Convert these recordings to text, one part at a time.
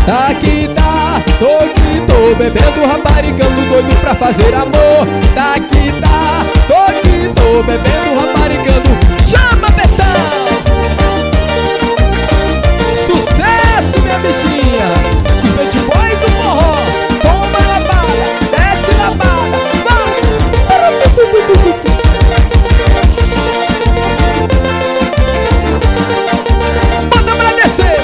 Tá que tá, tô bebendo, raparigando, doido pra fazer amor. Tá que tá, tô bebendo, raparigando. Chama, Betão! Sucesso, minha bichinha! Os bad boy do forró. Toma lavada, desce lavada, vai! Bota pra descer!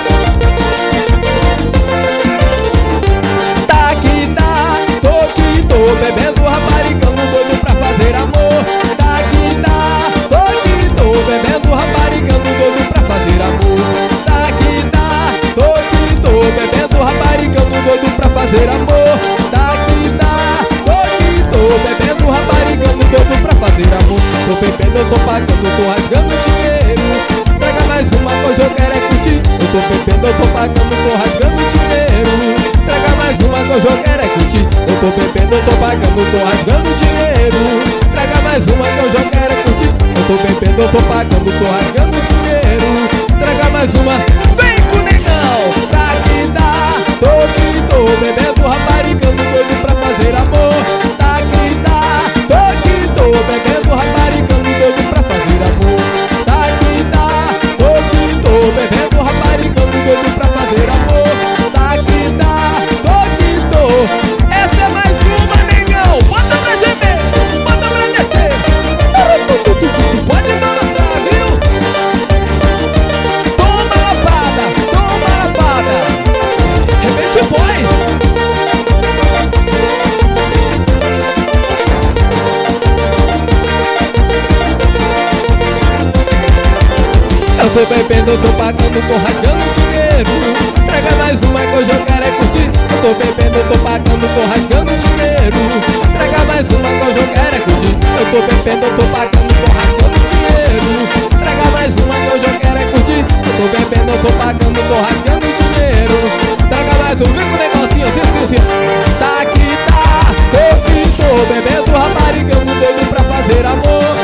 Tá que tá, tô bebendo, raparigando, doido pra fazer amor. Tá que tá, tô bebendo, raparigando, doido pra fazer amor. Tá que tá, tô bebendo, raparigando, doido pra fazer amor. Tá que tá, tô bebendo, raparigando, doido pra fazer amor. Tô bebendo, eu tô pagando, tô rasgando dinheiro. Traga mais uma coisa, eu quero é curtir. Eu tô bebendo, eu tô pagando, tô rasgando dinheiro. Traga mais uma coisa, eu quero é curtir. Eu tô bebendo, eu tô pagando, tô rasgando dinheiro. Traga mais uma coisa, eu quero é curtir. Eu tô bebendo, eu tô pagando, tô rasgando dinheiro. Traga mais uma, vem com o negão. Tá que tá, tô bebendo, raparigando, doido pra fazer amor. Tá que tá, tô bebendo, raparigando, doido pra fazer amor. Tá que tá, tô bebendo, raparigando, doido pra fazer amor. Tá que tá, tô. Essa é mais uma, negão. Bota pra gemer, bota pra descer. Pode balançar, viu? Toma lavada, toma lavada. Rebelde boy. Eu tô bebendo, eu tô pagando, tô rasgando dinheiro. Traga mais uma coisa, eu quero é curtir. Eu tô bebendo, eu tô pagando, tô rasgando dinheiro. Traga mais uma coisa, eu quero é curtir. Eu tô bebendo, eu tô pagando, tô rasgando dinheiro. Traga mais uma coisa, eu quero é curtir. Eu tô bebendo, eu tô pagando, tô rasgando dinheiro. Traga mais um, vem com o negocinho assim. Tá que tá, tô bebendo, raparigando, doido pra fazer amor.